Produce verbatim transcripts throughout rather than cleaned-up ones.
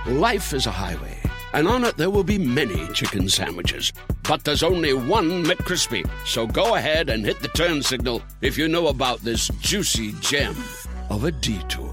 Life is a highway, and on it there will be many chicken sandwiches. But there's only one McCrispy. So go ahead and hit the turn signal if you know about this juicy gem of a detour.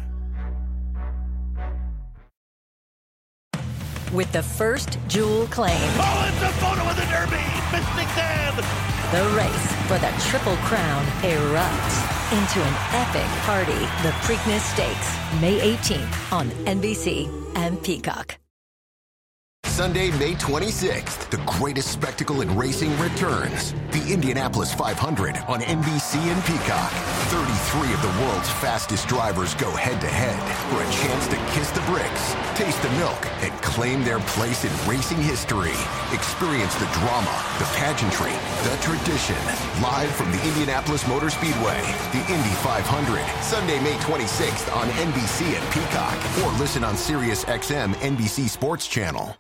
With the first Jewel claim. Oh, it's a photo of the Derby! Mystic Dan! The race for the Triple Crown erupts into an epic party. The Preakness Stakes, May eighteenth on N B C and Peacock. Sunday, May twenty-sixth, the greatest spectacle in racing returns. The Indianapolis five hundred on N B C and Peacock. thirty-three of the world's fastest drivers go head-to-head for a chance to kiss the bricks, taste the milk, and claim their place in racing history. Experience the drama, the pageantry, the tradition. Live from the Indianapolis Motor Speedway, the Indy five hundred. Sunday, May twenty-sixth on N B C and Peacock. Or listen on Sirius X M N B C Sports Channel.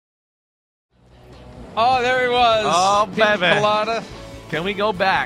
Oh, there he was. Oh, Pina baby. Colada. Can we go back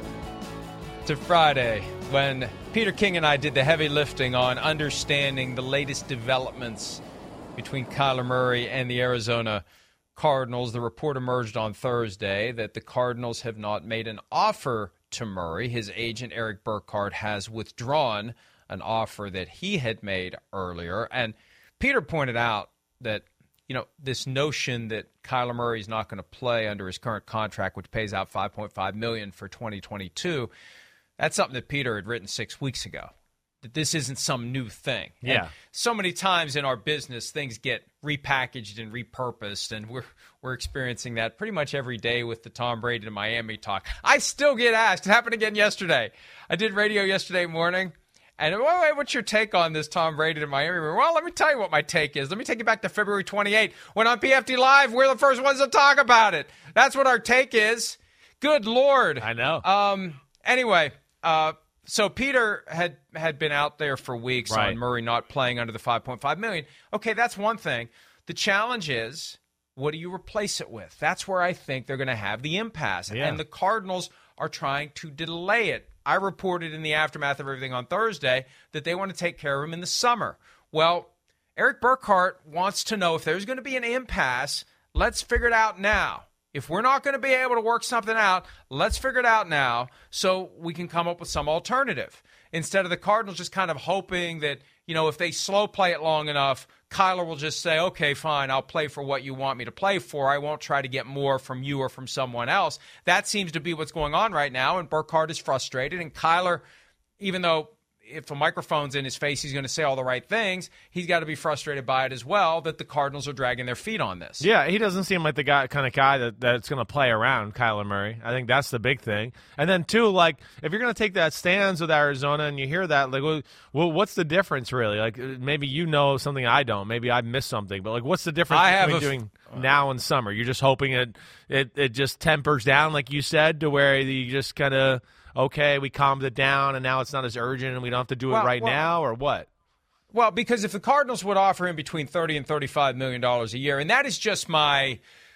to Friday when Peter King and I did the heavy lifting on understanding the latest developments between Kyler Murray and the Arizona Cardinals. The report emerged on Thursday that the Cardinals have not made an offer to Murray. His agent, Eric Burkhart, has withdrawn an offer that he had made earlier. And Peter pointed out that, you know, this notion that Kyler Murray is not going to play under his current contract, which pays out five point five million dollars for twenty twenty-two, that's something that Peter had written six weeks ago, that this isn't some new thing. Yeah. And so many times in our business, things get repackaged and repurposed, and we're we're experiencing that pretty much every day with the Tom Brady to Miami talk. I still get asked. It happened again yesterday. I did radio yesterday morning. And well, what's your take on this Tom Brady to Miami? Well, let me tell you what my take is. Let me take you back to February twenty-eighth when on P F T Live, we're the first ones to talk about it. That's what our take is. Good Lord. I know. Um. Anyway, uh, so Peter had, had been out there for weeks Right. on Murray not playing under the five point five million dollars. Okay, that's one thing. The challenge is, what do you replace it with? That's where I think they're going to have the impasse. Yeah. And the Cardinals are trying to delay it. I reported in the aftermath of everything on Thursday that they want to take care of him in the summer. Well, Eric Burkhart wants to know if there's going to be an impasse, let's figure it out now. If we're not going to be able to work something out, let's figure it out now so we can come up with some alternative. Instead of the Cardinals just kind of hoping that, you know, if they slow play it long enough, Kyler will just say, okay, fine, I'll play for what you want me to play for. I won't try to get more from you or from someone else. That seems to be what's going on right now, and Burkhart is frustrated. And Kyler, even though if a microphone's in his face, he's going to say all the right things, he's got to be frustrated by it as well, that the Cardinals are dragging their feet on this. Yeah, he doesn't seem like the guy, kind of guy that, that's going to play around Kyler Murray. I think that's the big thing. And then, too, like, if you're going to take that stance with Arizona and you hear that, like, well, well, what's the difference, really? Like, maybe you know something I don't. Maybe I missed something. But, like, what's the difference I between have a doing now and summer? You're just hoping it, it, it just tempers down, like you said, to where you just kind of – okay, we calmed it down, and now it's not as urgent, and we don't have to do it well, right well, now, or what? Well, because if the Cardinals would offer him between thirty and thirty-five million dollars a year, and that is just my,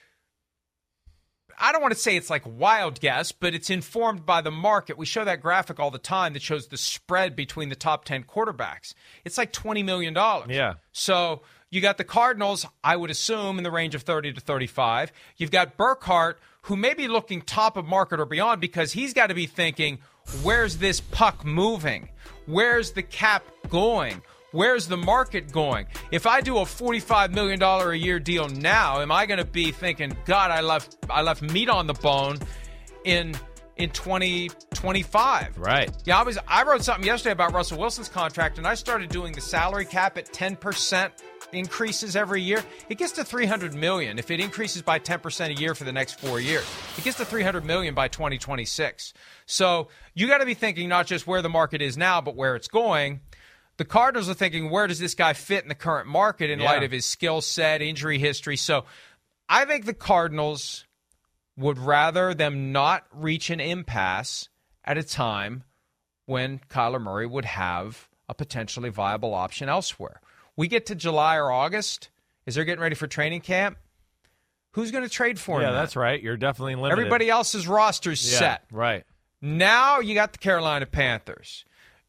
I don't want to say it's like wild guess, but it's informed by the market. We show that graphic all the time that shows the spread between the top ten quarterbacks. It's like twenty million dollars. Yeah. So you got the Cardinals, I would assume, in the range of thirty to thirty-five. You've got Burkhart, who may be looking top of market or beyond because he's got to be thinking, where's this puck moving? Where's the cap going? Where's the market going? If I do a forty-five million dollars a year deal now, am I going to be thinking, God, I left I left meat on the bone in in twenty twenty-five? Right. Yeah, I was I wrote something yesterday about Russell Wilson's contract, and I started doing the salary cap at ten percent increases every year. It gets to three hundred million dollars if it increases by ten percent a year for the next four years. It gets to three hundred million dollars by twenty twenty-six. So you got to be thinking not just where the market is now, but where it's going. The Cardinals are thinking, where does this guy fit in the current market in Yeah. light of his skill set, injury history? So I think the Cardinals would rather them not reach an impasse at a time when Kyler Murray would have a potentially viable option elsewhere. We get to July or August, as they're getting ready for training camp, who's going to trade for him? Yeah, then? that's right. You're definitely limited. Everybody else's roster's yeah, set. Right. Now you got the Carolina Panthers.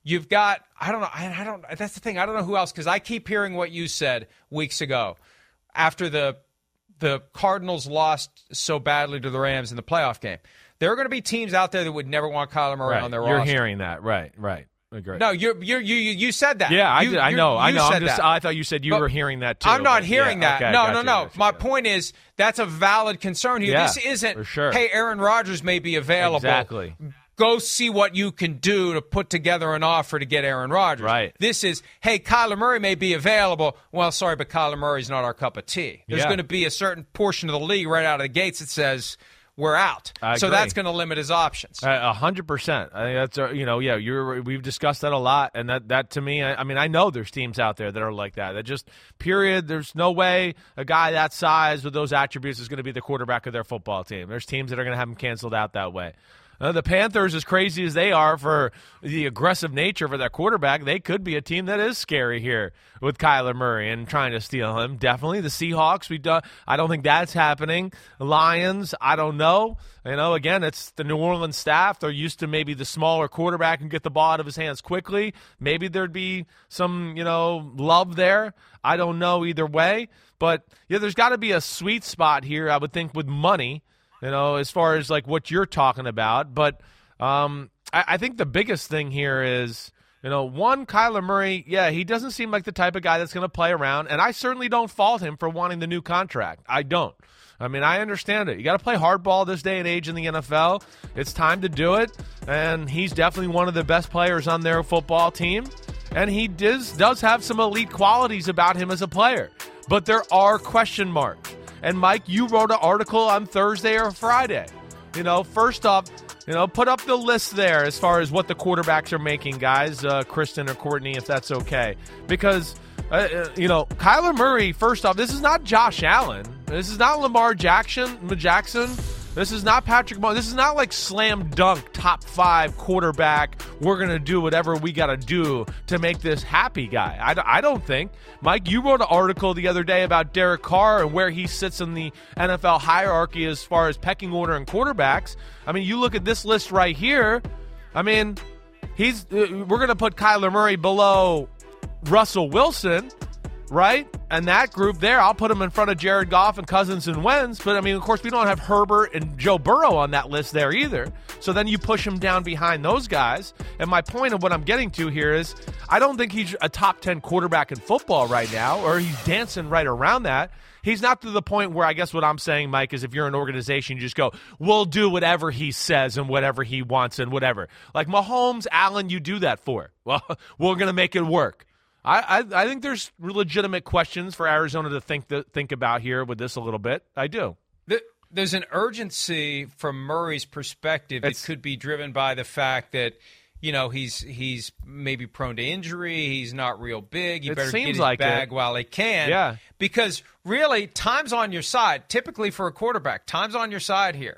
You've got, I don't know, I, I don't, that's the thing, I don't know who else, because I keep hearing what you said weeks ago after the the Cardinals lost so badly to the Rams in the playoff game. There are going to be teams out there that would never want Kyler Murray right. on their You're roster. You're hearing that, right, right. Agree. No, you're, you're, you you said that. Yeah, I, you, did, I know, I know. I'm just, that. I thought you said you but were hearing that too. I'm not but, hearing yeah, that. okay, no, gotcha, no, no. gotcha, My gotcha. point is that's a valid concern here. Yeah, this isn't, for sure. hey, Aaron Rodgers may be available. Exactly. Go see what you can do to put together an offer to get Aaron Rodgers. Right. This is, hey, Kyler Murray may be available. Well, sorry, but Kyler Murray's not our cup of tea. There's Yeah. going to be a certain portion of the league right out of the gates that says we're out. I so agree. that's going to limit his options. A hundred percent. I think that's uh, you know yeah. You're we've discussed that a lot, and that that to me, I, I mean, I know there's teams out there that are like that. That just period. There's no way a guy that size with those attributes is going to be the quarterback of their football team. There's teams that are going to have him canceled out that way. Uh, the Panthers, as crazy as they are for the aggressive nature for their quarterback, they could be a team that is scary here with Kyler Murray and trying to steal him. Definitely. The Seahawks, we do, I don't think that's happening. The Lions, I don't know. You know, again, it's the New Orleans staff. They're used to maybe the smaller quarterback and get the ball out of his hands quickly. Maybe there'd be some, you know, love there. I don't know either way. But, yeah, there's got to be a sweet spot here, I would think, with money. You know, as far as like what you're talking about. But um, I, I think the biggest thing here is, you know, one, Kyler Murray, yeah, he doesn't seem like the type of guy that's going to play around. And I certainly don't fault him for wanting the new contract. I don't. I mean, I understand it. You got to play hardball this day and age in the N F L. It's time to do it. And he's definitely one of the best players on their football team. And he does, does have some elite qualities about him as a player. But there are question marks. And, Mike, you wrote an article on Thursday or Friday. You know, first off, you know, put up the list there as far as what the quarterbacks are making, guys, uh, Kristen or Courtney, if that's okay. Because, uh, you know, Kyler Murray, first off, this is not Josh Allen. This is not Lamar Jackson. Jackson. This is not Patrick Mahomes. This is not like slam dunk, top five quarterback. We're going to do whatever we got to do to make this happy guy. I, I don't think. Mike, you wrote an article the other day about Derek Carr and where he sits in the N F L hierarchy as far as pecking order and quarterbacks. I mean, you look at this list right here. I mean, he's uh, we're going to put Kyler Murray below Russell Wilson, right? And that group there, I'll put him in front of Jared Goff and Cousins and Wentz. But, I mean, of course, we don't have Herbert and Joe Burrow on that list there either. So then you push him down behind those guys. And my point of what I'm getting to here is I don't think he's a top ten quarterback in football right now, or he's dancing right around that. He's not to the point where I guess what I'm saying, Mike, is if you're an organization, you just go, we'll do whatever he says and whatever he wants and whatever. Like Mahomes, Allen, you do that for. Well, we're going to make it work. I, I I think there's legitimate questions for Arizona to think to think about here with this a little bit. I do. There's an urgency from Murray's perspective that could be driven by the fact that, you know, he's he's maybe prone to injury. He's not real big. You It better get seems his like bag it. while he can. Yeah. Because really, time's on your side. Typically for a quarterback, time's on your side here.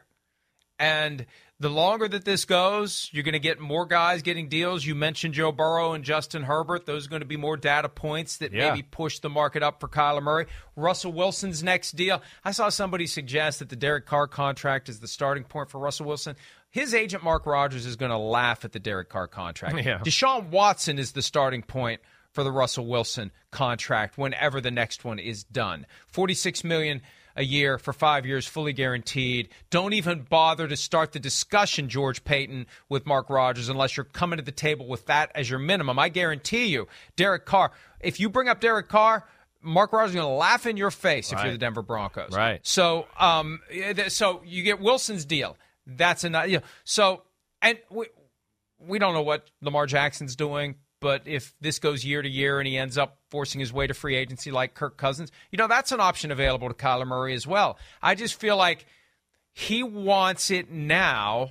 And the longer that this goes, you're going to get more guys getting deals. You mentioned Joe Burrow and Justin Herbert. Those are going to be more data points that Yeah. maybe push the market up for Kyler Murray. Russell Wilson's next deal. I saw somebody suggest that the Derek Carr contract is the starting point for Russell Wilson. His agent, Mark Rodgers, is going to laugh at the Derek Carr contract. Yeah. Deshaun Watson is the starting point for the Russell Wilson contract whenever the next one is done. forty-six million dollars a year for five years, fully guaranteed. Don't even bother to start the discussion, George Payton, with Mark Rodgers unless you're coming to the table with that as your minimum. I guarantee you, Derek Carr, if you bring up Derek Carr, Mark Rodgers is going to laugh in your face if Right. you're the Denver Broncos. Right. So, um, so you get Wilson's deal. That's enough. You know, so, and we we don't know what Lamar Jackson's doing. But if this goes year to year and he ends up forcing his way to free agency like Kirk Cousins, you know, that's an option available to Kyler Murray as well. I just feel like he wants it now,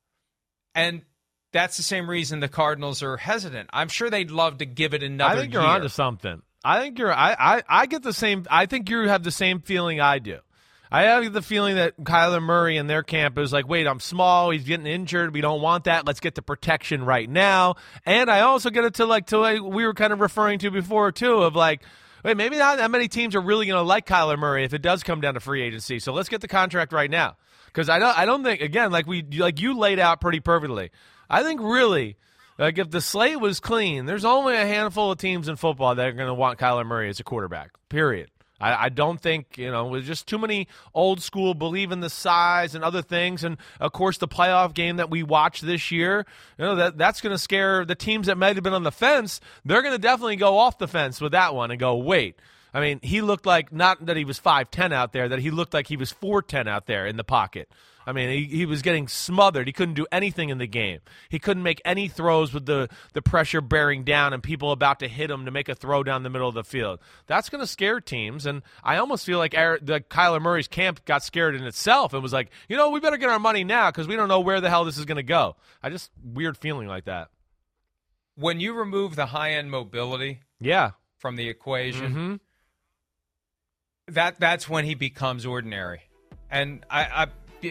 and that's the same reason the Cardinals are hesitant. I'm sure they'd love to give it another I think you're year. onto something. I think you're I, I, I get the same I think you have the same feeling I do. I have the feeling that Kyler Murray and their camp is like, wait, I'm small. He's getting injured. We don't want that. Let's get the protection right now. And I also get it to like to like we were kind of referring to before too of like, wait, maybe not that many teams are really going to like Kyler Murray if it does come down to free agency. So let's get the contract right now because I don't I don't think again like we like you laid out pretty perfectly. I think really. Like, if the slate was clean, there's only a handful of teams in football that are going to want Kyler Murray as a quarterback, period. I, I don't think, you know, with just too many old school believe in the size and other things. And, of course, the playoff game that we watched this year, you know, that that's going to scare the teams that might have been on the fence. They're going to definitely go off the fence with that one and go, wait. I mean, he looked like, not that he was five ten out there, that he looked like he was four ten out there in the pocket. I mean, he, he was getting smothered. He couldn't do anything in the game. He couldn't make any throws with the, the pressure bearing down and people about to hit him to make a throw down the middle of the field. That's going to scare teams, and I almost feel like Eric, the Kyler Murray's camp got scared in itself and was like, you know, we better get our money now because we don't know where the hell this is going to go. I just, weird feeling like that. When you remove the high-end mobility yeah. from the equation, mm-hmm. that that's when he becomes ordinary. And I, I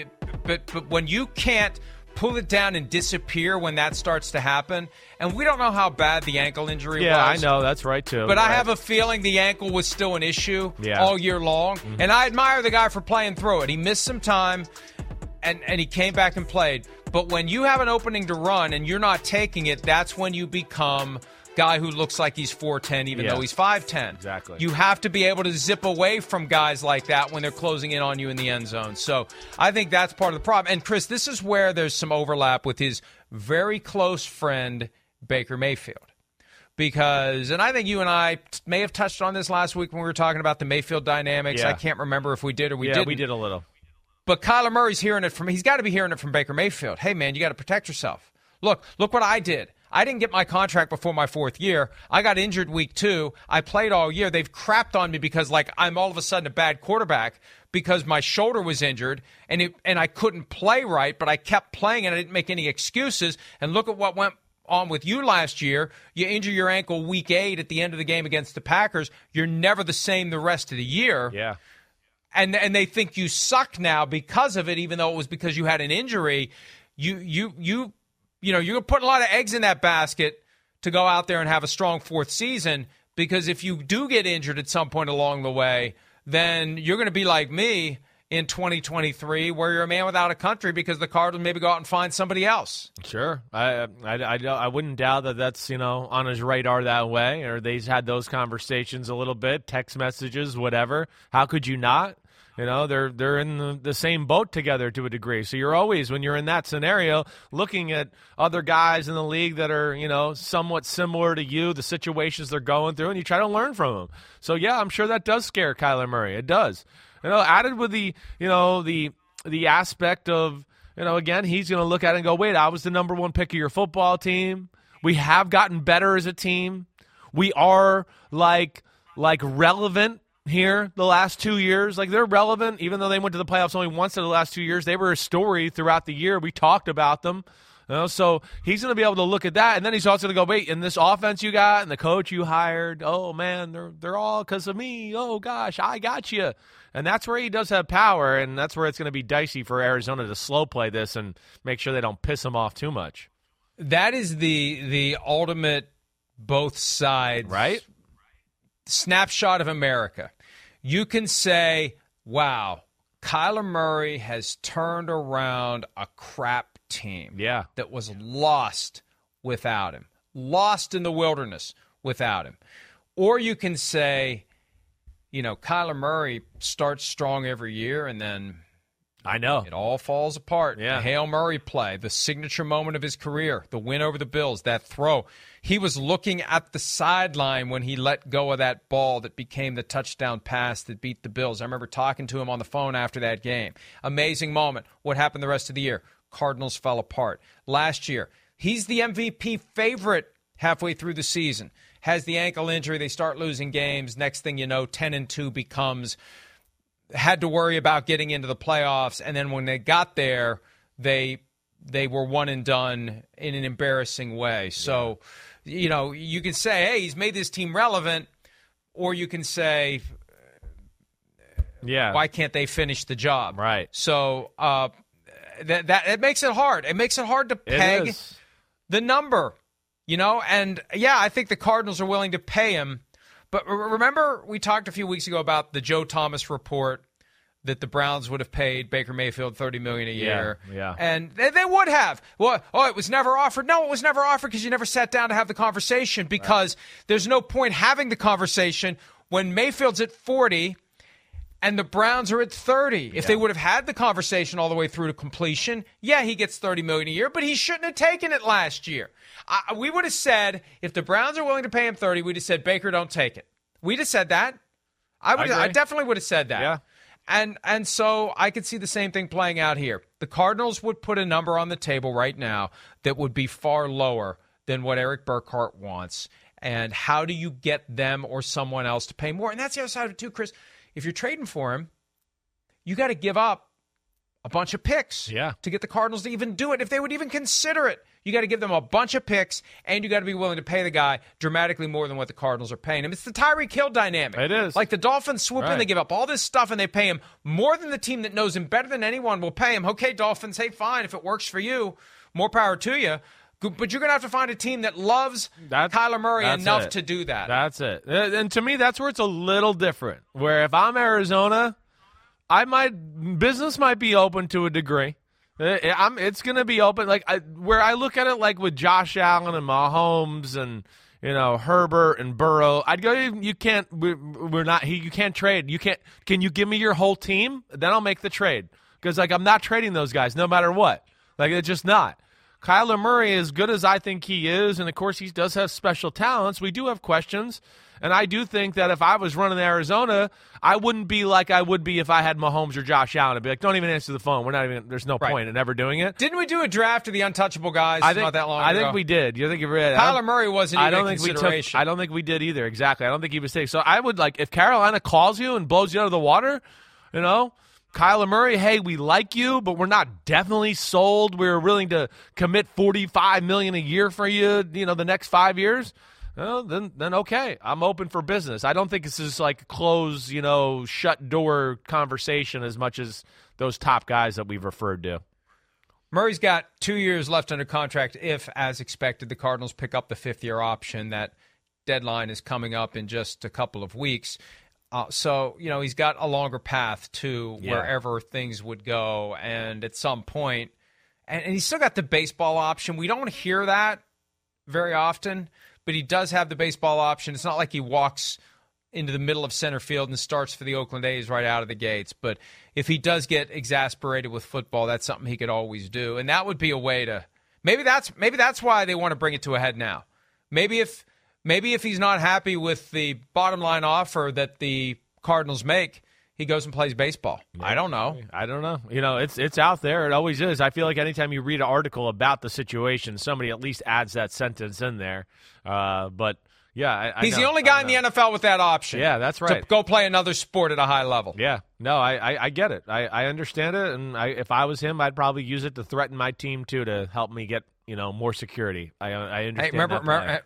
but but when you can't pull it down and disappear when that starts to happen, and we don't know how bad the ankle injury yeah, was. Yeah, I know. That's right, too. But right. I have a feeling the ankle was still an issue yeah. all year long. Mm-hmm. And I admire the guy for playing through it. He missed some time, and, and he came back and played. But when you have an opening to run and you're not taking it, that's when you become guy who looks like he's four ten even yeah. though he's five ten. Exactly. You have to be able to zip away from guys like that when they're closing in on you in the end zone. So I think that's part of the problem. And, Chris, this is where there's some overlap with his very close friend, Baker Mayfield. Because, and I think you and I may have touched on this last week when we were talking about the Mayfield dynamics. Yeah. I can't remember if we did or we yeah, didn't. we did a little. But Kyler Murray's hearing it from, he's got to be hearing it from Baker Mayfield. Hey, man, you got to protect yourself. Look, look what I did. I didn't get my contract before my fourth year. I got injured week two. I played all year. They've crapped on me because, like, I'm all of a sudden a bad quarterback because my shoulder was injured and it, and I couldn't play right, but I kept playing and I didn't make any excuses. And look at what went on with you last year. You injure your ankle week eight at the end of the game against the Packers. You're never the same the rest of the year. Yeah. And and they think you suck now because of it, even though it was because you had an injury. You you you you know, you're putting a lot of eggs in that basket to go out there and have a strong fourth season, because if you do get injured at some point along the way, then you're going to be like me in twenty twenty-three, where you're a man without a country because the Cardinals maybe go out and find somebody else. Sure. I, I, I, I wouldn't doubt that that's, you know, on his radar that way, or they've had those conversations a little bit, text messages, whatever. How could you not? You know, they're they're in the, the same boat together to a degree. So you're always, when you're in that scenario, looking at other guys in the league that are, you know, somewhat similar to you, the situations they're going through, and you try to learn from them. So, yeah, I'm sure that does scare Kyler Murray. It does. You know, added with the, you know, the the aspect of, you know, again, he's going to look at it and go, wait, I was the number one pick of your football team. We have gotten better as a team. We are, like, like relevant here the last two years. Like, they're relevant, even though they went to the playoffs only once in the last two years. They were a story throughout the year. We talked about them. You know, so he's going to be able to look at that, and then he's also going to go, wait, and this offense you got and the coach you hired, oh, man, they're they're all because of me. Oh, gosh, I got you. And that's where he does have power, and that's where it's going to be dicey for Arizona to slow play this and make sure they don't piss him off too much. That is the the ultimate both sides, right? Snapshot of America. You can say, wow, Kyler Murray has turned around a crap team yeah. that was lost without him, lost in the wilderness without him. Or you can say, you know, Kyler Murray starts strong every year and then I know it all falls apart. Yeah. The Hail Murray play, the signature moment of his career, the win over the Bills, that throw. He was looking at the sideline when he let go of that ball that became the touchdown pass that beat the Bills. I remember talking to him on the phone after that game. Amazing moment. What happened the rest of the year? Cardinals fell apart. Last year, he's the M V P favorite halfway through the season. Has the ankle injury. They start losing games. Next thing you know, ten and two becomes had to worry about getting into the playoffs, and then when they got there, they they were one and done in an embarrassing way. So, yeah. you know, you can say, hey, he's made this team relevant, or you can say, yeah, why can't they finish the job? Right. So uh, that that it makes it hard. It makes it hard to peg the number, you know. And yeah, I think the Cardinals are willing to pay him. But remember, we talked a few weeks ago about the Joe Thomas report that the Browns would have paid Baker Mayfield thirty million dollars a year. Yeah, yeah. And they, they would have. Well, oh, it was never offered. No, it was never offered because you never sat down to have the conversation, because right. there's no point having the conversation when Mayfield's at forty and the Browns are at thirty. If yeah. they would have had the conversation all the way through to completion, yeah, he gets thirty million dollars a year, but he shouldn't have taken it last year. I, we would have said, if the Browns are willing to pay him thirty, we'd have said, Baker, don't take it. We'd have said that. I would. I, I definitely would have said that. Yeah. And and so I could see the same thing playing out here. The Cardinals would put a number on the table right now that would be far lower than what Eric Burkhart wants. And how do you get them or someone else to pay more? And that's the other side of it too, Chris. If you're trading for him, you got to give up a bunch of picks yeah. to get the Cardinals to even do it. If they would even consider it, you got to give them a bunch of picks, and you got to be willing to pay the guy dramatically more than what the Cardinals are paying him. It's the Tyreek Hill dynamic. It is. Like the Dolphins swoop right. in, they give up all this stuff, and they pay him more than the team that knows him better than anyone will pay him. Okay, Dolphins, hey, fine. If it works for you, more power to you. But you're going to have to find a team that loves that's, Kyler Murray enough it. to do that. That's it. And to me, that's where it's a little different. Where if I'm Arizona, I might business might be open to a degree. I'm, it's going to be open. Like I, where I look at it, like with Josh Allen and Mahomes and you know Herbert and Burrow, I'd go. You can't. We're, we're not. You can't trade. You can't. Can you give me your whole team? Then I'll make the trade, because like I'm not trading those guys no matter what. Like it's just not. Kyler Murray, as good as I think he is, and of course he does have special talents, we do have questions. And I do think that if I was running Arizona, I wouldn't be like I would be if I had Mahomes or Josh Allen. I'd be like, don't even answer the phone. We're not even. There's no right. point in ever doing it. Didn't we do a draft of the untouchable guys I think, not that long I ago? I think we did. You think you read? Kyler Murray wasn't even I don't in think consideration. We took, I don't think we did either. Exactly. I don't think he was safe. So I would like if Carolina calls you and blows you out of the water, you know. Kyler Murray, hey, we like you, but we're not definitely sold. We're willing to commit forty-five million dollars a year for you, you know, the next five years. Well, then, then okay, I'm open for business. I don't think this is like a closed, you know, shut door conversation as much as those top guys that we've referred to. Murray's got two years left under contract if, as expected, the Cardinals pick up the fifth-year option. That deadline is coming up in just a couple of weeks. Uh, so, you know, he's got a longer path to yeah. wherever things would go. And at some point, and, and he's still got the baseball option. We don't hear that very often, but he does have the baseball option. It's not like he walks into the middle of center field and starts for the Oakland A's right out of the gates. But if he does get exasperated with football, that's something he could always do. And that would be a way to – maybe that's maybe that's why they want to bring it to a head now. Maybe if – Maybe if he's not happy with the bottom line offer that the Cardinals make, he goes and plays baseball. Yeah. I don't know. I don't know. You know, it's it's out there. It always is. I feel like anytime you read an article about the situation, somebody at least adds that sentence in there. Uh, but, yeah. I, I he's know. the only guy in the N F L with that option. Yeah, that's right. To go play another sport at a high level. Yeah. No, I, I, I get it. I, I understand it. And I, if I was him, I'd probably use it to threaten my team, too, to help me get, you know, more security. I, I understand hey, remember, that. remember,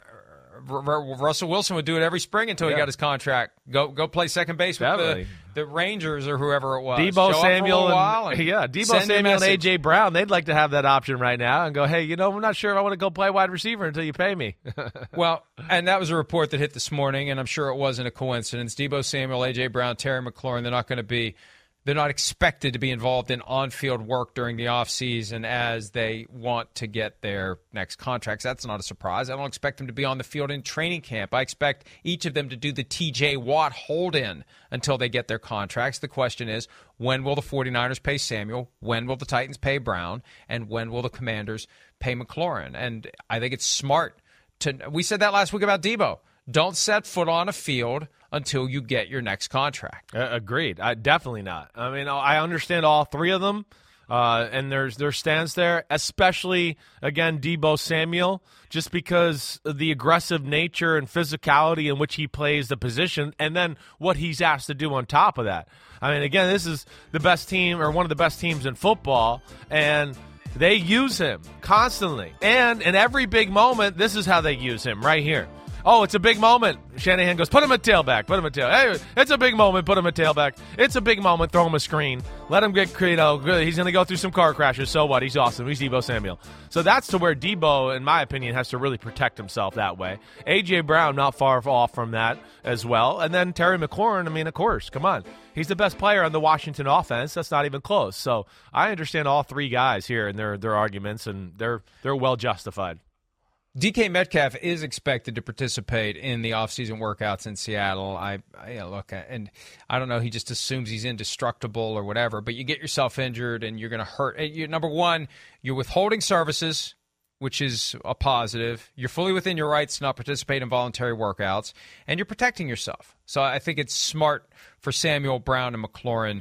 Russell Wilson would do it every spring until yeah. he got his contract. Go go play second base with the, the Rangers or whoever it was. Debo Show Samuel and, and, yeah, Debo Samuel and A J Brown, they'd like to have that option right now and go, hey, you know, I'm not sure if I want to go play wide receiver until you pay me. Well, and that was a report that hit this morning, and I'm sure it wasn't a coincidence. Debo Samuel, A J Brown, Terry McLaurin, they're not going to be They're not expected to be involved in on-field work during the offseason as they want to get their next contracts. That's not a surprise. I don't expect them to be on the field in training camp. I expect each of them to do the T J Watt hold-in until they get their contracts. The question is, when will the 49ers pay Samuel? When will the Titans pay Brown? And when will the Commanders pay McLaurin? And I think it's smart to – we said that last week about Debo. Don't set foot on a field until you get your next contract. Uh, agreed. I, definitely not. I mean, I understand all three of them, uh, and there's their stance there, especially, again, Debo Samuel, just because of the aggressive nature and physicality in which he plays the position, and then what he's asked to do on top of that. I mean, again, this is the best team or one of the best teams in football, and they use him constantly. And in every big moment, this is how they use him right here. Oh, it's a big moment. Shanahan goes, put him at tailback. Put him at tailback. Hey, it's a big moment. Put him at tailback. It's a big moment. Throw him a screen. Let him get, you know, he's going to go through some car crashes. So what? He's awesome. He's Deebo Samuel. So that's to where Deebo, in my opinion, has to really protect himself that way. A J. Brown, not far off from that as well. And then Terry McLaurin, I mean, of course, come on. He's the best player on the Washington offense. That's not even close. So I understand all three guys here and their their arguments, and they're they're well justified. D K Metcalf is expected to participate in the offseason workouts in Seattle. I, I you know, look, and I don't know, he just assumes he's indestructible or whatever, but you get yourself injured and you're going to hurt. You, number one, you're withholding services, which is a positive. You're fully within your rights to not participate in voluntary workouts, and you're protecting yourself. So I think it's smart for Samuel, Brown, and McLaurin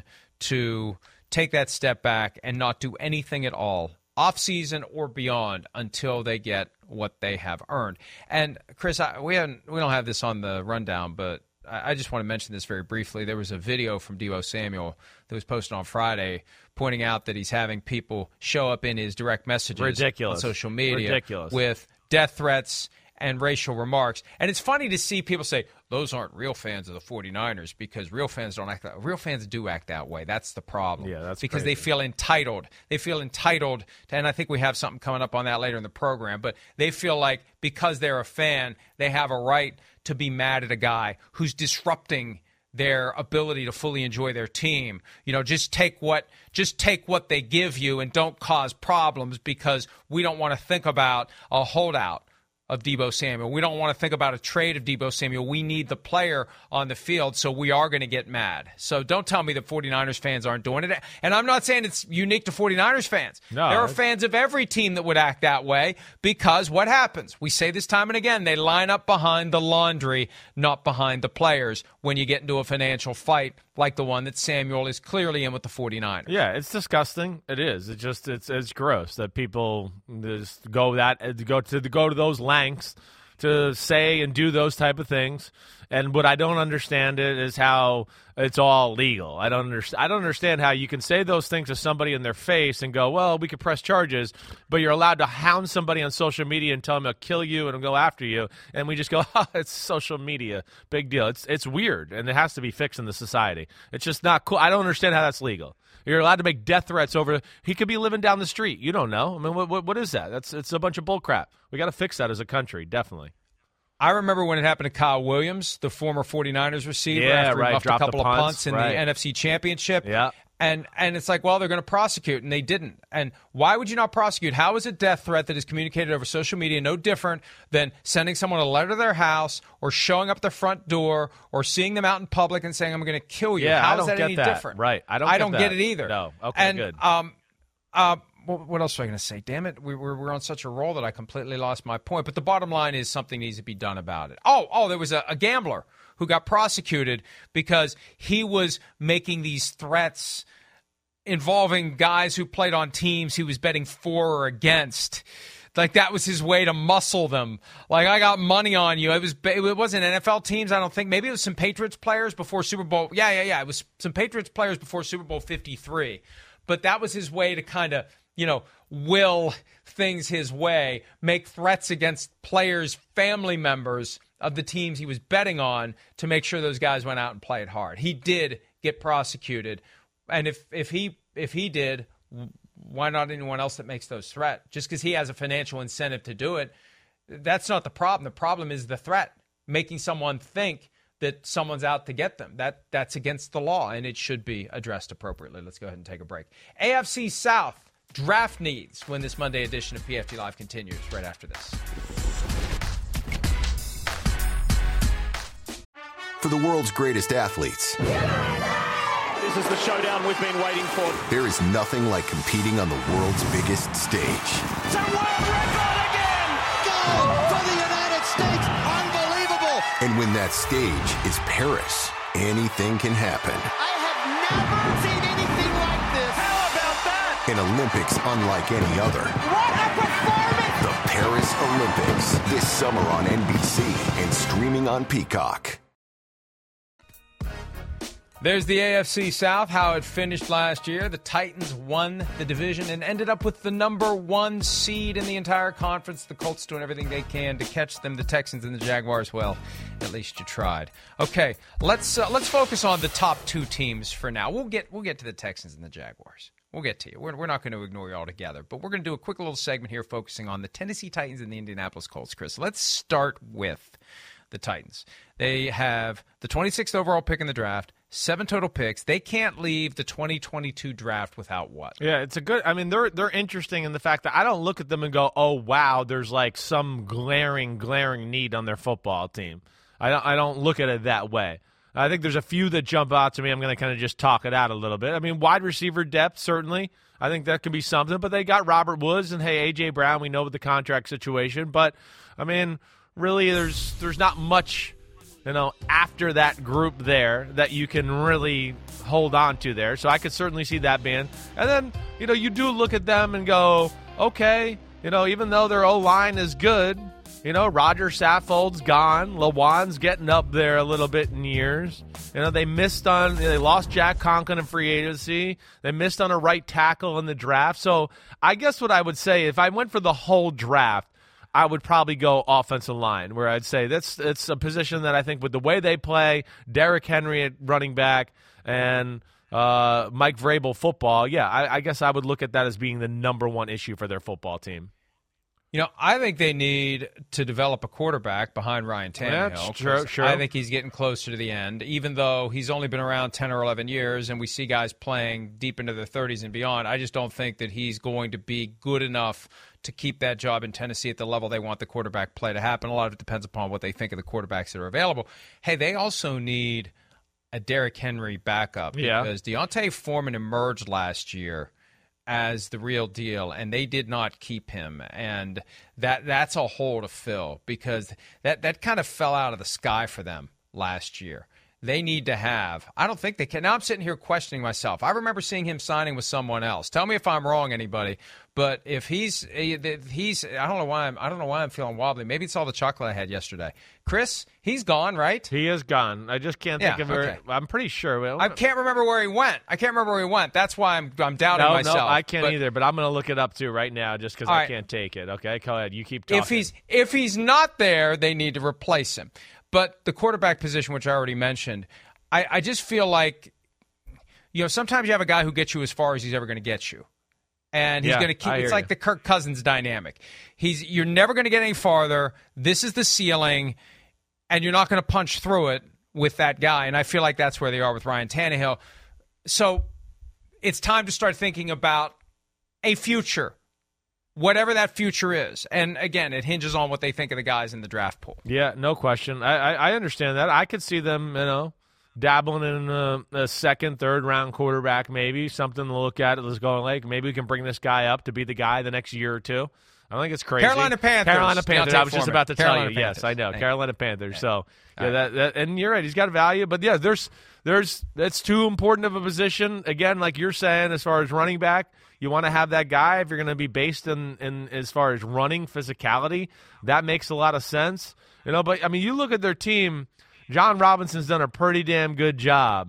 to take that step back and not do anything at all, off-season or beyond, until they get what they have earned. And, Chris, I, we haven't, we don't have this on the rundown, but I, I just want to mention this very briefly. There was a video from Deebo Samuel that was posted on Friday pointing out that he's having people show up in his direct messages Ridiculous. on social media Ridiculous. with death threats and racial remarks. And it's funny to see people say, those aren't real fans of the 49ers, because real fans don't act that way. Real fans do act that way. That's the problem. Yeah, that's because crazy. they feel entitled. They feel entitled to, and I think we have something coming up on that later in the program, but they feel like because they're a fan, they have a right to be mad at a guy who's disrupting their ability to fully enjoy their team. You know, just take what just take what they give you and don't cause problems, because we don't want to think about a holdout of Deebo Samuel. We don't want to think about a trade of Deebo Samuel. We need the player on the field, so we are going to get mad. So don't tell me that 49ers fans aren't doing it. And I'm not saying it's unique to 49ers fans. No, there are fans of every team that would act that way, because what happens? We say this time and again, they line up behind the laundry, not behind the players, when you get into a financial fight like the one that Samuel is clearly in with the 49ers. Yeah, it's disgusting. It is. It just it's it's gross that people just go that go to go to those lengths to say and do those type of things. And what I don't understand it is how it's all legal. I don't understand. I don't understand how you can say those things to somebody in their face and go, "Well, we could press charges," but you're allowed to hound somebody on social media and tell them they'll kill you and go after you, and we just go, "Oh, it's social media, big deal." It's it's weird, and it has to be fixed in the society. It's just not cool. I don't understand how that's legal. You're allowed to make death threats over. He could be living down the street. You don't know. I mean, what what, what is that? That's it's a bunch of bull crap. We got to fix that as a country, definitely. I remember when it happened to Kyle Williams, the former 49ers receiver, yeah, after right. he muffed Dropped a couple the punts, of punts in right. the N F C Championship. Yeah. And and it's like, well, they're going to prosecute, and they didn't. And why would you not prosecute? How is a death threat that is communicated over social media no different than sending someone a letter to their house or showing up at their front door or seeing them out in public and saying, I'm going to kill you? Yeah, How I is don't that get any that. different? Right. I don't I get don't that. get it either. No. Okay, and, good. Um, uh, what else was I going to say? Damn it, we were, we're on such a roll that I completely lost my point. But the bottom line is something needs to be done about it. Oh, oh, there was a, a gambler who got prosecuted because he was making these threats involving guys who played on teams he was betting for or against. Like, that was his way to muscle them. Like, I got money on you. It was it wasn't N F L teams, I don't think. Maybe it was some Patriots players before Super Bowl. Yeah, yeah, yeah. It was some Patriots players before Super Bowl fifty-three. But that was his way to kind of, you know, will things his way, make threats against players, family members of the teams he was betting on to make sure those guys went out and played hard. He did get prosecuted. And if, if he if he did, why not anyone else that makes those threats? Just because he has a financial incentive to do it, that's not the problem. The problem is the threat, making someone think that someone's out to get them. That That's against the law, and it should be addressed appropriately. Let's go ahead and take a break. A F C South draft needs when this Monday edition of P F T Live continues right after this. For the world's greatest athletes, This is the showdown we've been waiting for. there is nothing like competing on the world's biggest stage. It's a world record again! Gold for the United States! Unbelievable! And when that stage is Paris, anything can happen. I have never seen anything like this. How about that? An Olympics unlike any other. What a performance! The Paris Olympics, this summer on N B C and streaming on Peacock. There's the A F C South, how it finished last year. The Titans won the division and ended up with the number one seed in the entire conference. The Colts doing everything they can to catch them. The Texans and the Jaguars, well, at least you tried. Okay, let's uh, let's focus on the top two teams for now. We'll get we'll get to the Texans and the Jaguars. We'll get to you. We're, we're not going to ignore you altogether, but we're going to do a quick little segment here focusing on the Tennessee Titans and the Indianapolis Colts. Chris, let's start with the Titans. They have the twenty-sixth overall pick in the draft, seven total picks. They can't leave the twenty twenty-two draft without what? Yeah, it's a good – I mean, they're they're interesting in the fact that I don't look at them and go, oh, wow, there's like some glaring, glaring need on their football team. I don't, I don't look at it that way. I think there's a few that jump out to me. I'm going to kind of just talk it out a little bit. I mean, wide receiver depth, certainly. I think that could be something. But they got Robert Woods and, hey, A J. Brown. We know with the contract situation. But, I mean – really, there's there's not much, you know, after that group there that you can really hold on to there. So I could certainly see that being. And then, you know, you do look at them and go, okay, you know, even though their O-line is good, you know, Roger Saffold's gone. Lawan's getting up there a little bit in years. You know, they missed on, they lost Jack Conklin in free agency. They missed on a right tackle in the draft. So I guess what I would say, if I went for the whole draft, I would probably go offensive line, where I'd say that's it's a position that I think with the way they play, Derrick Henry at running back and uh, Mike Vrabel football, yeah, I, I guess I would look at that as being the number one issue for their football team. You know, I think they need to develop a quarterback behind Ryan Tannehill. That's true, sure. I think he's getting closer to the end, even though he's only been around ten or eleven years, and we see guys playing deep into their thirties and beyond. I just don't think that he's going to be good enough to keep that job in Tennessee at the level they want the quarterback play to happen. A lot of it depends upon what they think of the quarterbacks that are available. Hey, they also need a Derrick Henry backup yeah. because Deontay Foreman emerged last year as the real deal, and they did not keep him. And that that's a hole to fill because that, that kind of fell out of the sky for them last year. They need to have – I don't think they can. Now I'm sitting here questioning myself. I remember seeing him signing with someone else. Tell me if I'm wrong, anybody. But if he's if he's – I don't know why I'm I don't know why I'm feeling wobbly. Maybe it's all the chocolate I had yesterday. Chris, he's gone, right? He is gone. I just can't think yeah, of okay. it. I'm pretty sure. Well, I can't remember where he went. I can't remember where he went. That's why I'm I'm doubting no, myself. No, I can't but, either. But I'm going to look it up too right now, just because I right. can't take it. Okay, go ahead. You keep talking. If he's if he's not there, they need to replace him. But the quarterback position, which I already mentioned, I, I just feel like, you know, sometimes you have a guy who gets you as far as he's ever going to get you. And he's yeah, going to keep – it's like you. the Kirk Cousins dynamic. He's You're never going to get any farther. This is the ceiling, and you're not going to punch through it with that guy. And I feel like that's where they are with Ryan Tannehill. So it's time to start thinking about a future, whatever that future is. And, again, it hinges on what they think of the guys in the draft pool. Yeah, no question. I, I, I understand that. I could see them, you know, dabbling in a, a second, third-round quarterback maybe, something to look at. Let's go, like, maybe we can bring this guy up to be the guy the next year or two. I think it's crazy. Carolina Panthers. Carolina Panthers. I was just about to Carolina tell you. Panthers. Yes, I know. Thank Carolina you. Panthers. Okay. So, yeah, right. that, that, and you're right. He's got value. But, yeah, there's, there's, that's too important of a position. Again, like you're saying, as far as running back, you want to have that guy if you're going to be based in, in as far as running physicality. That makes a lot of sense. You know, but, I mean, you look at their team, John Robinson's done a pretty damn good job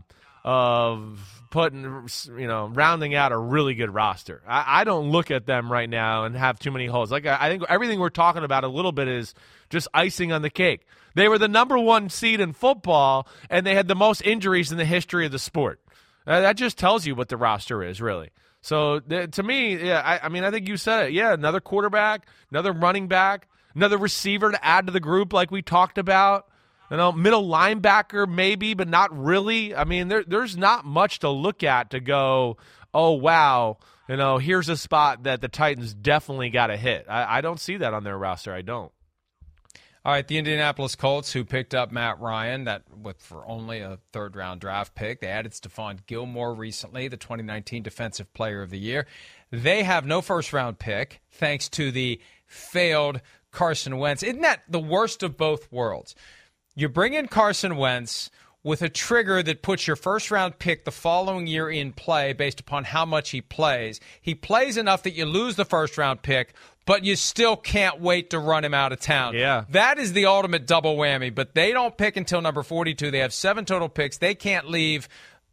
of putting, you know, rounding out a really good roster. I, I don't look at them right now and have too many holes. Like I, I think everything we're talking about a little bit is just icing on the cake. They were the number one seed in football, and they had the most injuries in the history of the sport. Uh, that just tells you what the roster is, really. So th- to me, yeah, I, I mean, I think you said it. Yeah, another quarterback, another running back, another receiver to add to the group like we talked about. You know, middle linebacker maybe, but not really. I mean, there, there's not much to look at to go, oh, wow, you know, here's a spot that the Titans definitely got to hit. I, I don't see that on their roster. I don't. All right, the Indianapolis Colts, who picked up Matt Ryan, that with for only a third-round draft pick. They added Stephon Gilmore recently, the twenty nineteen Defensive Player of the Year. They have no first-round pick, thanks to the failed Carson Wentz. Isn't that the worst of both worlds? You bring in Carson Wentz with a trigger that puts your first-round pick the following year in play based upon how much he plays. He plays enough that you lose the first-round pick, but you still can't wait to run him out of town. Yeah. That is the ultimate double whammy, but they don't pick until number forty-two. They have seven total picks. They can't leave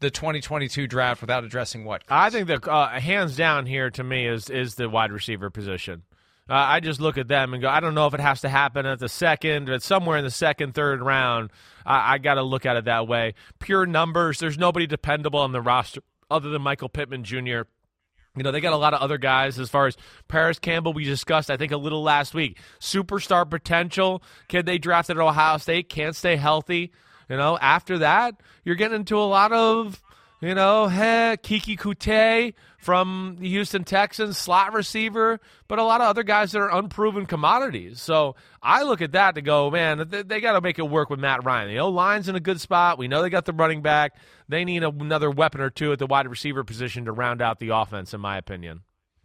the twenty twenty-two draft without addressing what? I think that uh, hands down here to me is is the wide receiver position. Uh, I just look at them and go, I don't know if it has to happen at the second, but somewhere in the second, third round. I, I got to look at it that way. Pure numbers. There's nobody dependable on the roster other than Michael Pittman Junior You know, they got a lot of other guys as far as Paris Campbell, we discussed, I think, a little last week. Superstar potential. Kid they drafted at Ohio State, can't stay healthy. You know, after that, you're getting into a lot of, you know, hey, Kiki Kute from the Houston Texans, slot receiver, but a lot of other guys that are unproven commodities. So I look at that to go, man, they, they got to make it work with Matt Ryan. The O-line's in a good spot. We know they got the running back. They need another weapon or two at the wide receiver position to round out the offense, in my opinion.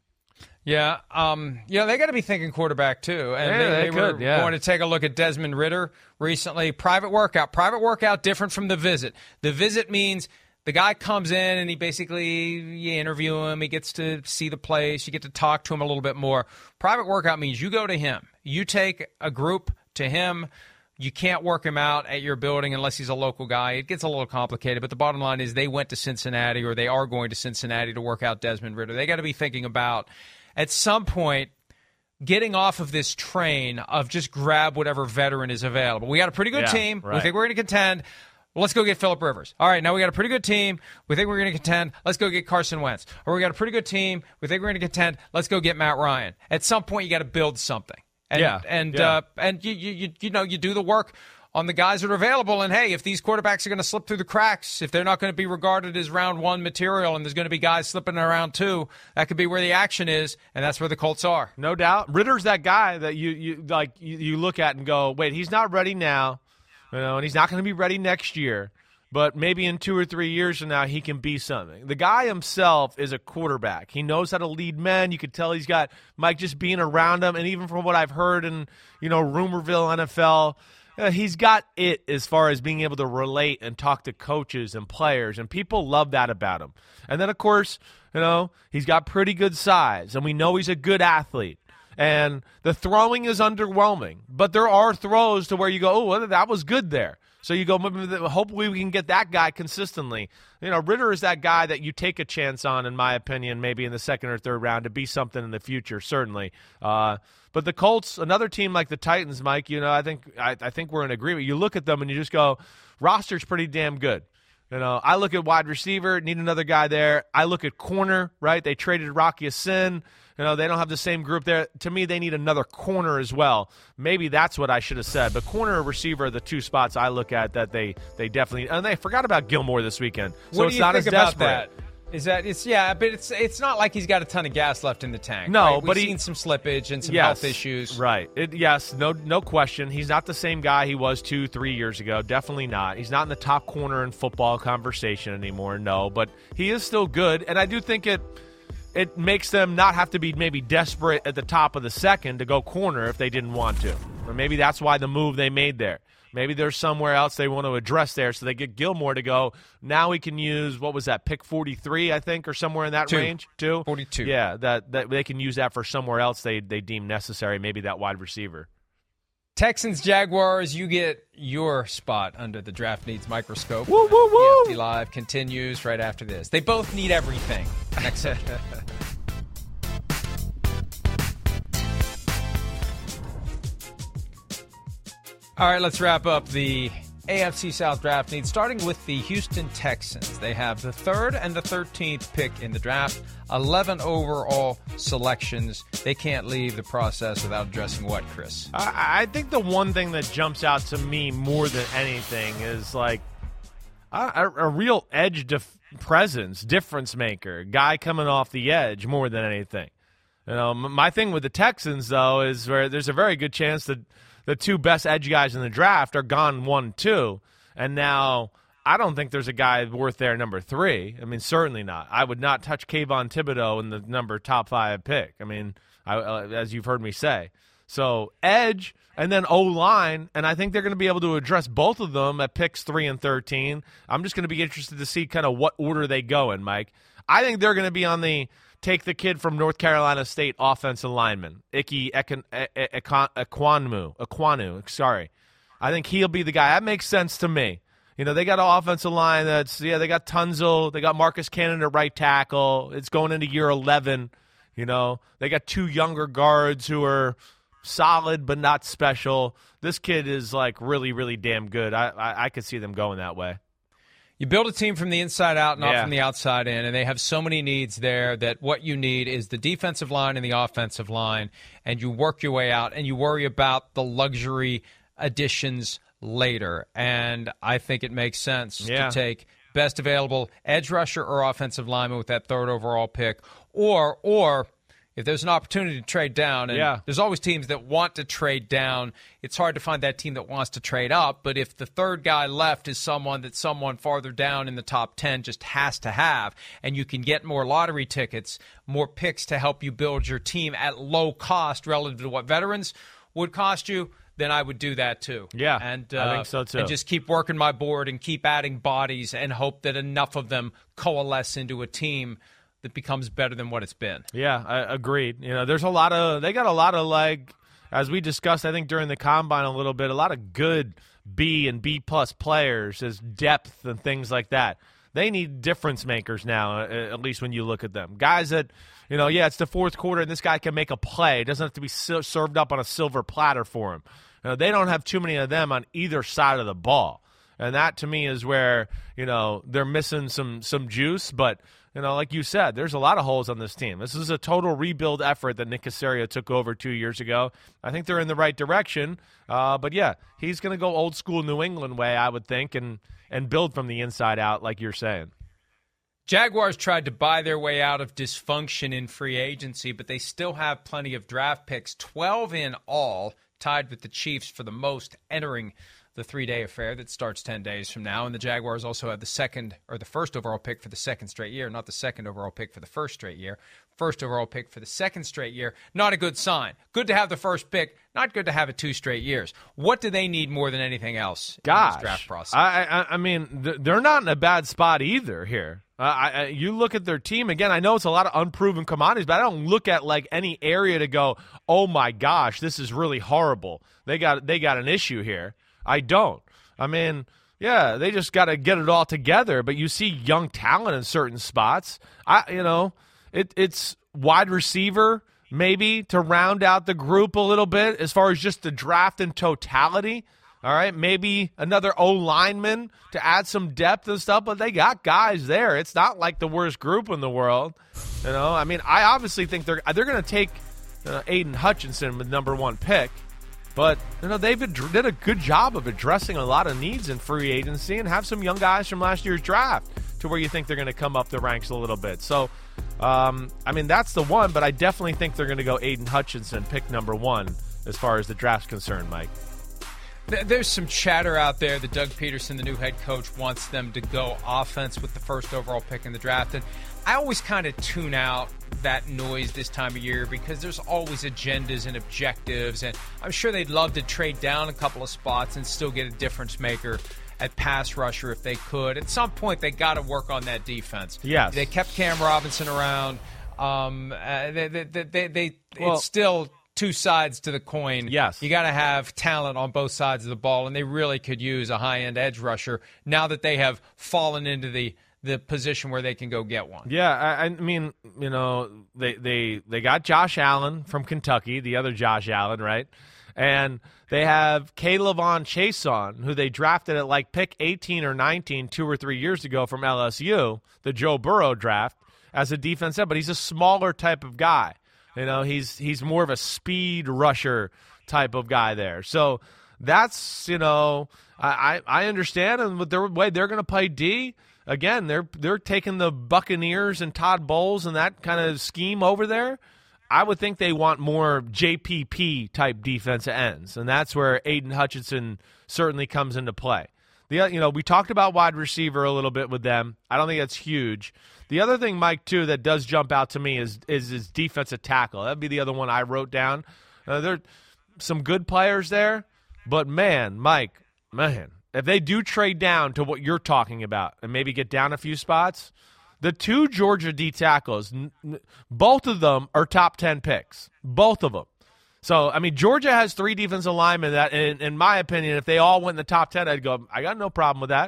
Yeah, um, you know, they got to be thinking quarterback, too. And yeah, they, they, they could, were yeah. going to take a look at Desmond Ridder recently. Private workout. Private workout different from the visit. The visit means the guy comes in and he basically, you interview him, he gets to see the place, you get to talk to him a little bit more. Private workout means you go to him. You take a group to him. You can't work him out at your building unless he's a local guy. It gets a little complicated, but the bottom line is they went to Cincinnati, or they are going to Cincinnati to work out Desmond Ridder. They got to be thinking about, at some point, getting off of this train of just grab whatever veteran is available. We got a pretty good yeah, team. Right. We think we're going to contend. Well, let's go get Phillip Rivers. All right, now we got a pretty good team. We think we're going to contend. Let's go get Carson Wentz. Or we got a pretty good team. We think we're going to contend. Let's go get Matt Ryan. At some point, you got to build something. And, yeah, and yeah. Uh, and you, you you know you do the work on the guys that are available. And hey, if these quarterbacks are going to slip through the cracks, if they're not going to be regarded as round one material, and there's going to be guys slipping in round two, that could be where the action is, and that's where the Colts are. No doubt. Ritter's that guy that you you like you, you look at and go, wait, he's not ready now, you know, and he's not going to be ready next year. But maybe in two or three years from now, he can be something. The guy himself is a quarterback. He knows how to lead men. You could tell he's got Mike just being around him. And even from what I've heard in, you know, Rumorville N F L, uh, he's got it as far as being able to relate and talk to coaches and players. And people love that about him. And then, of course, you know, he's got pretty good size. And we know he's a good athlete. And the throwing is underwhelming. But there are throws to where you go, oh, well, that was good there. So you go, hopefully we can get that guy consistently. You know, Ridder is that guy that you take a chance on, in my opinion, maybe in the second or third round to be something in the future, certainly. Uh, but the Colts, another team like the Titans, Mike, you know, I think I, I think we're in agreement. You look at them and you just go, roster's pretty damn good. You know, I look at wide receiver, need another guy there. I look at corner, right? They traded Rocky Sin. You know, they don't have the same group there. To me, they need another corner as well. Maybe that's what I should have said. But corner and receiver are the two spots I look at that they, they definitely – and they forgot about Gilmore this weekend. So what it's do you not think as about desperate. that? Is that it's yeah, but it's it's not like he's got a ton of gas left in the tank. No, right? We've but he, seen some slippage and some yes, health issues. Right. It, yes, no no question. He's not the same guy he was two, three years ago. Definitely not. He's not in the top corner in football conversation anymore, no. But he is still good, and I do think it it makes them not have to be maybe desperate at the top of the second to go corner if they didn't want to. Or maybe that's why the move they made there. Maybe there's somewhere else they want to address there, so they get Gilmore to go. Now we can use, what was that, pick forty-three, I think, or somewhere in that Two. range? Two? forty-two. Yeah, that, that they can use that for somewhere else they, they deem necessary, maybe that wide receiver. Texans, Jaguars, you get your spot under the Draft Needs microscope. Woo, woo, woo. P F T Live continues right after this. They both need everything. Next subject. All right, let's wrap up the A F C South Draft Needs, starting with the Houston Texans. They have the third and the thirteenth pick in the draft, eleven overall selections. They can't leave the process without addressing what, Chris? I, I think the one thing that jumps out to me more than anything is like a, a, a real edge def- presence, difference maker, guy coming off the edge more than anything. You know, m- my thing with the Texans, though, is where there's a very good chance that the two best edge guys in the draft are gone one, two, and now I don't think there's a guy worth there number three. I mean, certainly not. I would not touch Kayvon Thibodeau in the number top five pick. I mean, I, uh, as you've heard me say. So edge and then O-line, and I think they're going to be able to address both of them at picks three and thirteen. I'm just going to be interested to see kind of what order they go in, Mike. I think they're going to be on the take the kid from North Carolina State offensive lineman, Ike Ekwonu. Ekwonu, sorry. I think he'll be the guy. That makes sense to me. You know, they got an offensive line that's, yeah, they got Tunzel. They got Marcus Cannon at right tackle. It's going into year eleven. You know, they got two younger guards who are solid but not special. This kid is, like, really, really damn good. I, I, I could see them going that way. You build a team from the inside out, not yeah. from the outside in, and they have so many needs there that what you need is the defensive line and the offensive line, and you work your way out, and you worry about the luxury additions later. And I think it makes sense yeah. to take best available edge rusher or offensive lineman with that third overall pick, or or if there's an opportunity to trade down, and yeah. there's always teams that want to trade down, it's hard to find that team that wants to trade up. But if the third guy left is someone that someone farther down in the top ten just has to have, and you can get more lottery tickets, more picks to help you build your team at low cost relative to what veterans would cost you, then I would do that too. Yeah, and uh, I think so too. And just keep working my board and keep adding bodies and hope that enough of them coalesce into a team that becomes better than what it's been. Yeah, I agreed. You know, there's a lot of they got a lot of, like, as we discussed, I think during the combine a little bit, a lot of good B and B plus players as depth and things like that. They need difference makers now, at least when you look at them. Guys that, you know, yeah, it's the fourth quarter and this guy can make a play. It doesn't have to be served up on a silver platter for him. You know, they don't have too many of them on either side of the ball. And that, to me, is where, you know, they're missing some some juice. But, you know, like you said, there's a lot of holes on this team. This is a total rebuild effort that Nick Caserio took over two years ago. I think they're in the right direction. Uh, but, yeah, he's going to go old school New England way, I would think, and, and build from the inside out, like you're saying. Jaguars tried to buy their way out of dysfunction in free agency, but they still have plenty of draft picks, twelve in all, tied with the Chiefs for the most entering the three-day affair that starts ten days from now. And the Jaguars also have the second or the first overall pick for the second straight year, not the second overall pick for the first straight year. First overall pick for the second straight year, not a good sign. Good to have the first pick, not good to have it two straight years. What do they need more than anything else Gosh, in this draft process? I, I, I mean, they're not in a bad spot either here. Uh, I, I, you look at their team, again, I know it's a lot of unproven commodities, but I don't look at, like, any area to go, oh, my gosh, this is really horrible. They got they got an issue here. I don't. I mean, yeah, they just got to get it all together, but you see young talent in certain spots. I, you know, it, it's wide receiver maybe to round out the group a little bit as far as just the draft in totality. All right, maybe another O-lineman to add some depth and stuff, but they got guys there. It's not like the worst group in the world. You know, I mean, I obviously think they're they're going to take uh, Aiden Hutchinson with number one pick, but you know they've ad- did a good job of addressing a lot of needs in free agency and have some young guys from last year's draft to where you think they're going to come up the ranks a little bit. So, um, I mean, that's the one, but I definitely think they're going to go Aiden Hutchinson, pick number one, as far as the draft's concerned, Mike. There's some chatter out there that Doug Peterson, the new head coach, wants them to go offense with the first overall pick in the draft. And I always kind of tune out that noise this time of year because there's always agendas and objectives. And I'm sure they'd love to trade down a couple of spots and still get a difference maker at pass rusher if they could. At some point, they got to work on that defense. Yes. They kept Cam Robinson around. Um, uh, they, they, they, they, Well, it's still two sides to the coin. Yes. You got to have talent on both sides of the ball, and they really could use a high-end edge rusher now that they have fallen into the, the position where they can go get one. Yeah, I, I mean, you know, they, they, they got Josh Allen from Kentucky, the other Josh Allen, right? And they have K'Lavon Chaisson, who they drafted at like pick eighteen or nineteen two or three years ago from L S U, the Joe Burrow draft, as a defensive end, but he's a smaller type of guy. You know, he's he's more of a speed rusher type of guy there. So that's, you know, I, I understand, and with their way they're going to play D. Again, they're they're taking the Buccaneers and Todd Bowles and that kind of scheme over there. I would think they want more J P P type defensive ends, and that's where Aiden Hutchinson certainly comes into play. The you know we talked about wide receiver a little bit with them. I don't think that's huge. The other thing, Mike, too, that does jump out to me is is his defensive tackle. That'd be the other one I wrote down. Uh, there are some good players there, but man, Mike, man, if they do trade down to what you're talking about and maybe get down a few spots, the two Georgia D tackles, n- n- both of them are top ten picks. Both of them. So, I mean, Georgia has three defensive linemen that, in, in my opinion, if they all went in the top ten, I'd go, I got no problem with that.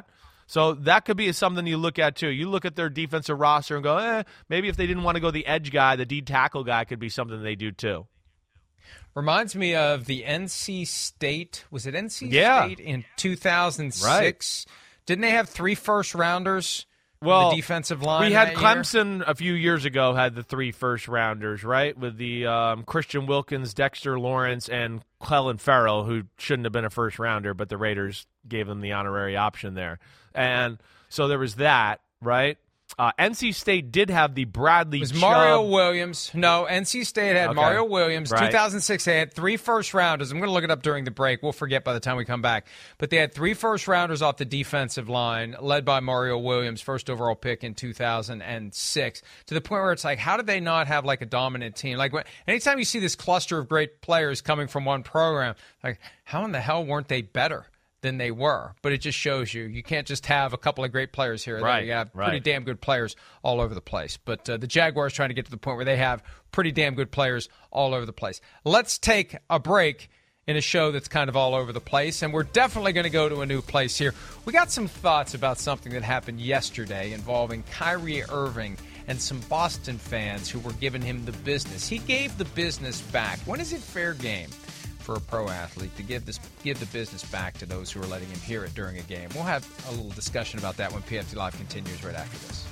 So that could be something you look at, too. You look at their defensive roster and go, eh, maybe if they didn't want to go the edge guy, the D tackle guy could be something they do, too. Reminds me of the N C State. Was it N C yeah. State in two thousand six? Right. Didn't they have three first-rounders? Well, the defensive line. We had that Clemson year? a few years ago had the three first rounders, right? With the um, Christian Wilkins, Dexter Lawrence, and Clelin Ferrell, who shouldn't have been a first rounder, but the Raiders gave them the honorary option there. And so there was that, right? Uh, N C State did have the Bradley It was Chubb. Mario Williams. No, N C State had okay. Mario Williams. Right. two thousand six, they had three first-rounders. I'm going to look it up during the break. We'll forget by the time we come back. But they had three first-rounders off the defensive line, led by Mario Williams, first overall pick in two thousand six, to the point where it's like, how did they not have, like, a dominant team? Like, anytime you see this cluster of great players coming from one program, like, how in the hell weren't they better than they were? But it just shows you you can't just have a couple of great players here. Right, you have right. pretty damn good players all over the place. But uh, the Jaguars trying to get to the point where they have pretty damn good players all over the place. Let's take a break in a show that's kind of all over the place, and we're definitely going to go to a new place here. We got some thoughts about something that happened yesterday involving Kyrie Irving and some Boston fans who were giving him the business. He gave the business back. When is it fair game for a pro athlete to give this give the business back to those who are letting him hear it during a game? We'll have a little discussion about that when P F T Live continues right after this.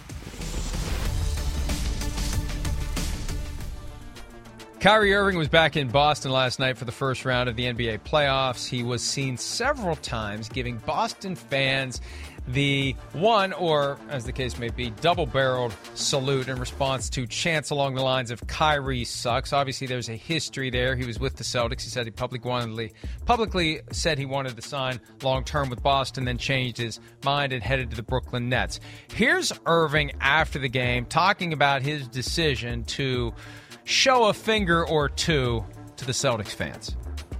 Kyrie Irving was back in Boston last night for the first round of the N B A playoffs. He was seen several times giving Boston fans the one, or as the case may be, double-barreled salute in response to chants along the lines of Kyrie sucks. Obviously, there's a history there. He was with the Celtics. He said he publicly, publicly said he wanted to sign long-term with Boston, then changed his mind and headed to the Brooklyn Nets. Here's Irving after the game talking about his decision to show a finger or two to the Celtics fans.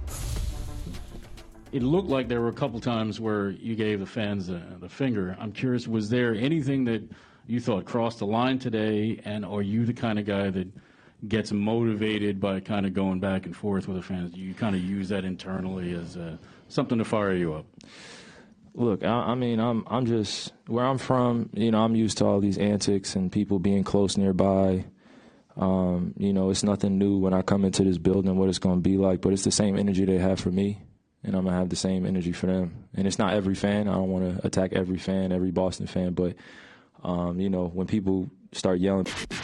It looked like there were a couple times where you gave the fans the, the finger. I'm curious, was there anything that you thought crossed the line today, and are you the kind of guy that gets motivated by kind of going back and forth with the fans? Do you kind of use that internally as uh, something to fire you up? Look, I, I mean, I'm I'm just, where I'm from, you know, I'm used to all these antics and people being close nearby. Um, you know, it's nothing new when I come into this building, what it's going to be like, but it's the same energy they have for me. And I'm going to have the same energy for them. And it's not every fan. I don't want to attack every fan, every Boston fan. But, um, you know, when people start yelling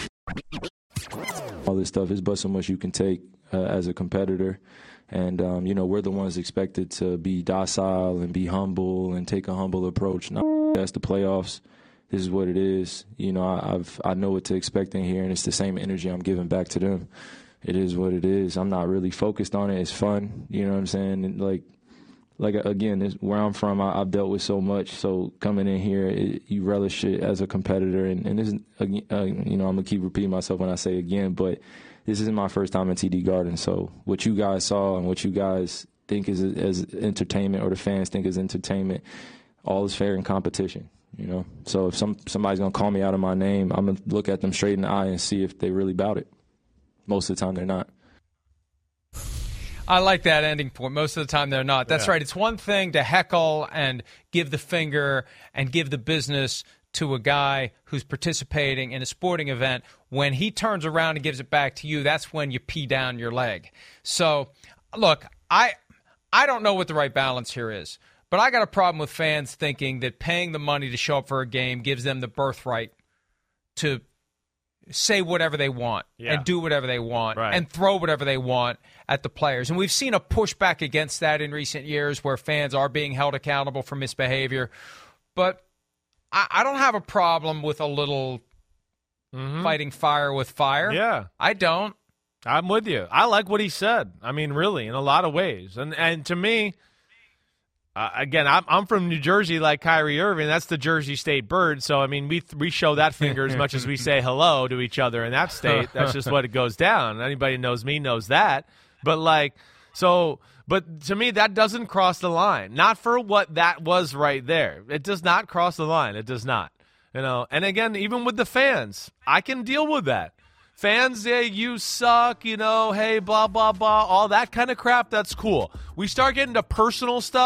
all this stuff, it's but so much you can take uh, as a competitor. And, um, you know, we're the ones expected to be docile and be humble and take a humble approach. No, that's the playoffs. This is what it is. You know, I, I've I know what to expect in here, and it's the same energy I'm giving back to them. It is what it is. I'm not really focused on it. It's fun. You know what I'm saying? And like, like again, this, where I'm from, I, I've dealt with so much. So coming in here, it, you relish it as a competitor. And, and this is, uh, you know, I'm going to keep repeating myself when I say again, but this isn't my first time in T D Garden. So what you guys saw and what you guys think is as entertainment, or the fans think is entertainment, all is fair in competition. You know, so if some somebody's going to call me out of my name, I'm going to look at them straight in the eye and see if they really about it. Most of the time, they're not. I like that ending point. Most of the time, they're not. That's yeah. right. It's one thing to heckle and give the finger and give the business to a guy who's participating in a sporting event. When he turns around and gives it back to you, that's when you pee down your leg. So, look, I I don't know what the right balance here is, but I got a problem with fans thinking that paying the money to show up for a game gives them the birthright to say whatever they want yeah. and do whatever they want right. and throw whatever they want at the players. And we've seen a pushback against that in recent years where fans are being held accountable for misbehavior. But I, I don't have a problem with a little mm-hmm. fighting fire with fire. Yeah. I don't. I'm with you. I like what he said. I mean, really, in a lot of ways. And and to me, Uh, again, I'm I'm from New Jersey, like Kyrie Irving. That's the Jersey State bird. So I mean, we we show that finger as much as we say hello to each other in that state. That's just what it goes down. Anybody knows me knows that. But like, so, but to me, that doesn't cross the line. Not for what that was right there. It does not cross the line. It does not. You know. And again, even with the fans, I can deal with that. Fans say, you suck, you know, hey, blah, blah, blah, all that kind of crap, that's cool. We start getting to personal stuff,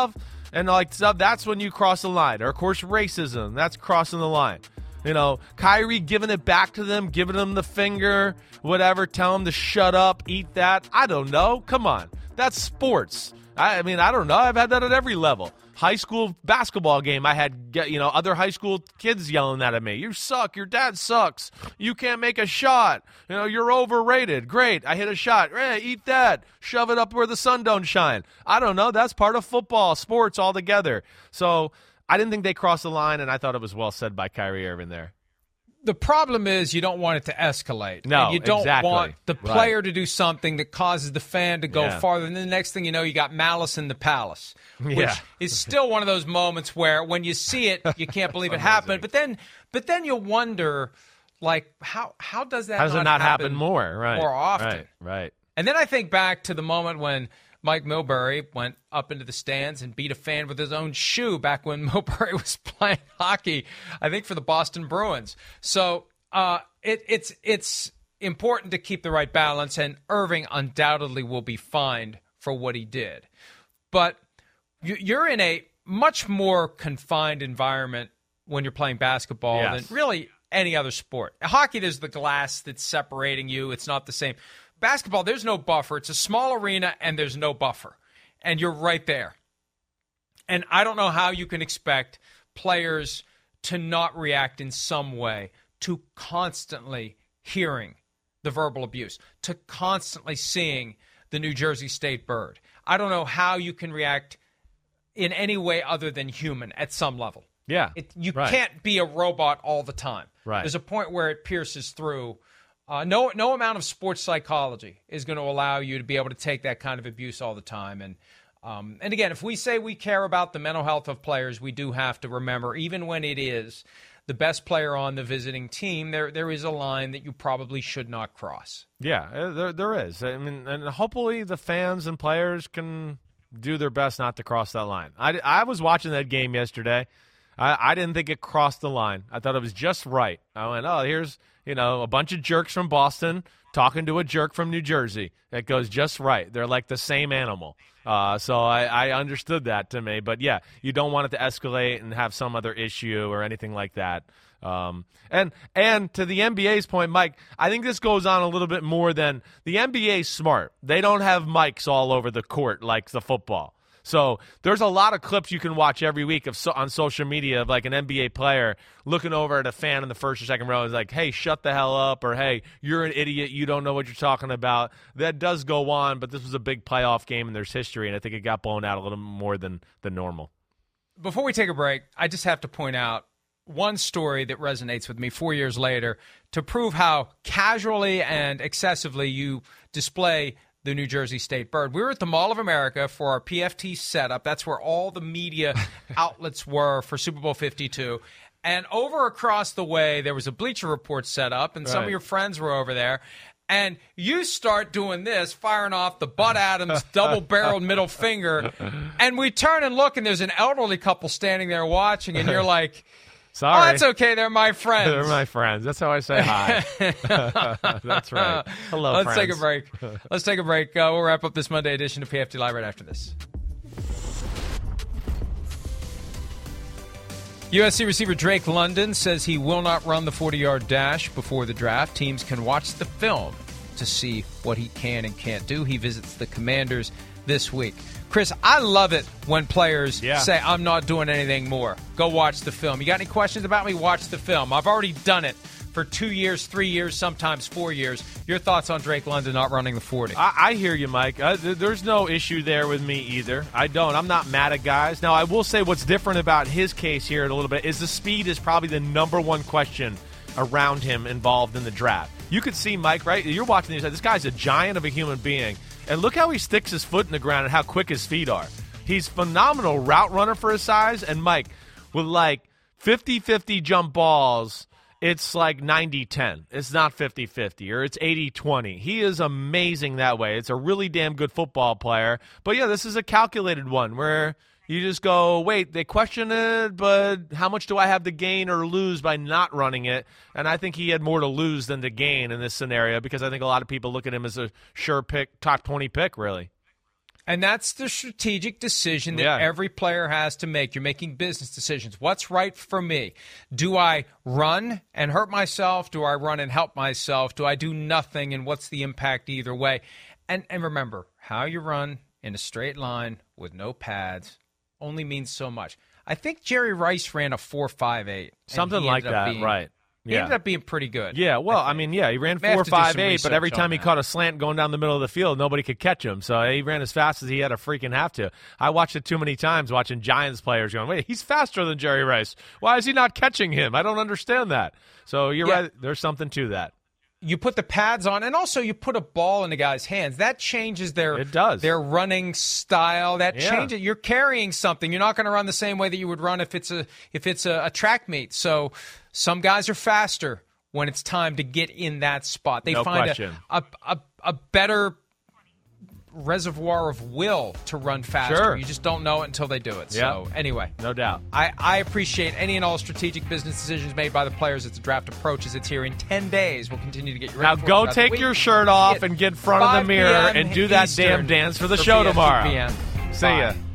and like stuff, that's when you cross the line. Or, of course, racism. That's crossing the line. You know, Kyrie giving it back to them, giving them the finger, whatever, tell them to shut up, eat that. I don't know. Come on. That's sports. I, I mean, I don't know. I've had that at every level. High school basketball game, I had, you know, other high school kids yelling that at me. You suck. Your dad sucks. You can't make a shot. You know, you're overrated. Great. I hit a shot. Hey, eat that. Shove it up where the sun don't shine. I don't know. That's part of football, sports altogether. So I didn't think they crossed the line, and I thought it was well said by Kyrie Irving there. The problem is you don't want it to escalate. No, and you don't exactly. want the player right. to do something that causes the fan to go yeah. farther. And then the next thing you know, you got malice in the palace, which yeah. is still one of those moments where when you see it, you can't believe it happened. But then, but then you wonder, like, how how does that how does not it not happen, happen more? Right, more often? Right, right. And then I think back to the moment when Mike Milbury went up into the stands and beat a fan with his own shoe back when Milbury was playing hockey, I think for the Boston Bruins. So uh, it, it's it's important to keep the right balance, and Irving undoubtedly will be fined for what he did. But you're in a much more confined environment when you're playing basketball yes. than really any other sport. Hockey, there's the glass that's separating you. It's not the same. Basketball, there's no buffer. It's a small arena, and there's no buffer. And you're right there. And I don't know how you can expect players to not react in some way to constantly hearing the verbal abuse, to constantly seeing the New Jersey State bird. I don't know how you can react in any way other than human at some level. Yeah. It, you right. can't be a robot all the time. Right. There's a point where it pierces through. Uh, no, no amount of sports psychology is going to allow you to be able to take that kind of abuse all the time. And um, and again, if we say we care about the mental health of players, we do have to remember, even when it is the best player on the visiting team, there there is a line that you probably should not cross. Yeah, there there is. I mean, and hopefully the fans and players can do their best not to cross that line. I, I was watching that game yesterday. I, I didn't think it crossed the line. I thought it was just right. I went, oh, here's, you know, a bunch of jerks from Boston talking to a jerk from New Jersey. It goes just right. They're like the same animal. Uh, so I, I understood that to me. But, yeah, you don't want it to escalate and have some other issue or anything like that. Um, and and to the N B A's point, Mike, I think this goes on a little bit more than the N B A's smart. They don't have mics all over the court like the football. So there's a lot of clips you can watch every week of so, on social media of like an N B A player looking over at a fan in the first or second row and is like, hey, shut the hell up, or hey, you're an idiot, you don't know what you're talking about. That does go on, but this was a big playoff game and there's history, and I think it got blown out a little more than, than normal. Before we take a break, I just have to point out one story that resonates with me four years later to prove how casually and excessively you display the New Jersey State bird. We were at the Mall of America for our P F T setup. That's where all the media outlets were for Super Bowl fifty-two. And over across the way, there was a Bleacher Report set up, and some right. of your friends were over there. And you start doing this, firing off the Bud Adams double-barreled middle finger. And we turn and look, and there's an elderly couple standing there watching, and you're like, sorry. Oh, that's okay. They're my friends. They're my friends. That's how I say hi. That's right. Hello, Let's friends. take a break. Let's take a break. Uh, we'll wrap up this Monday edition of P F T Live right after this. U S C receiver Drake London says he will not run the forty-yard dash before the draft. Teams can watch the film to see what he can and can't do. He visits the Commanders this week. Chris, I love it when players yeah. say, I'm not doing anything more. Go watch the film. You got any questions about me? Watch the film. I've already done it for two years, three years, sometimes four years. Your thoughts on Drake London not running the forty? I, I hear you, Mike. Uh, th- there's no issue there with me either. I don't. I'm not mad at guys. Now, I will say what's different about his case here a little bit is the speed is probably the number one question around him involved in the draft. You could see, Mike, right? You're watching these. This guy's a giant of a human being. And look how he sticks his foot in the ground and how quick his feet are. He's phenomenal route runner for his size. And, Mike, with like fifty-fifty jump balls, it's like ninety ten. It's not fifty-fifty or it's eighty twenty. He is amazing that way. It's a really damn good football player. But, yeah, this is a calculated one where you just go, wait, they question it, but how much do I have to gain or lose by not running it? And I think he had more to lose than to gain in this scenario because I think a lot of people look at him as a sure pick, top twenty pick, really. And that's the strategic decision that Yeah. every player has to make. You're making business decisions. What's right for me? Do I run and hurt myself? Do I run and help myself? Do I do nothing? And what's the impact either way? And and remember, how you run in a straight line with no pads only means so much. I think Jerry Rice ran a four five eight. Something like that, being, right. He Yeah. ended up being pretty good. Yeah, well, I, I mean, yeah, he ran May have four to do five some eight, but every research time on he that. caught a slant going down the middle of the field, nobody could catch him. So he ran as fast as he had to freaking have to. I watched it too many times watching Giants players going, wait, he's faster than Jerry Rice. Why is he not catching him? I don't understand that. So you're Yeah. right. There's something to that. You put the pads on, and also you put a ball in the guy's hands. That changes their It does. their running style. That Yeah. changes. You're carrying something. You're not going to run the same way that you would run if it's a if it's a, a track meet. So some guys are faster when it's time to get in that spot. They No find question. a, a a a better reservoir of will to run faster. Sure. You just don't know it until they do it. Yeah. So anyway, No doubt. I, I appreciate any and all strategic business decisions made by the players as the draft approaches. It's here in ten days. We'll continue to get you ready Now for it go throughout the take week. your shirt off Get and get in front of the five mirror p.m. and do that Eastern damn dance for the for show P S G tomorrow. P M. See Bye. ya.